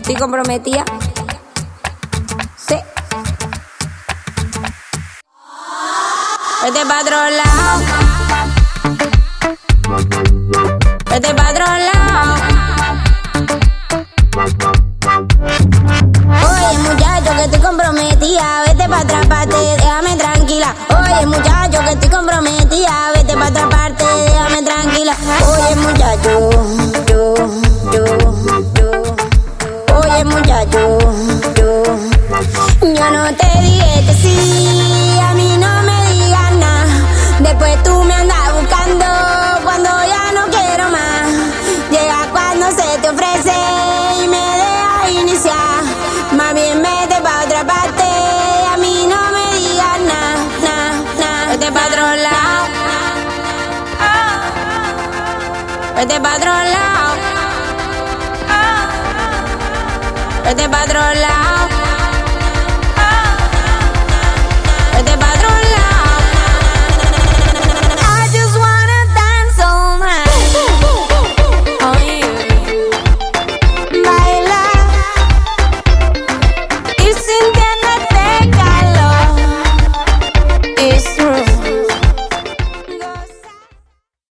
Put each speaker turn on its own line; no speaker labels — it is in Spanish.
estoy comprometida. Sí. Vete pa' otro lado. Vete pa' otro lado. Oye, muchacho, que estoy comprometida. Vete pa' otra parte, déjame tranquila. Oye, muchacho, que estoy comprometida. Vete pa' otra parte, déjame tranquila. Oye, muchacho, Oye, muchacho, yo no te dije que sí, a mí no me digas nada. Después tú me andas buscando cuando ya no quiero más. Llega cuando se te ofrece y me dejas iniciar. Más bien vete pa' otra parte, a mí no me digas nada. Vete pa' otro lado. Vete pa' otro lado. Vete pa' otro lado.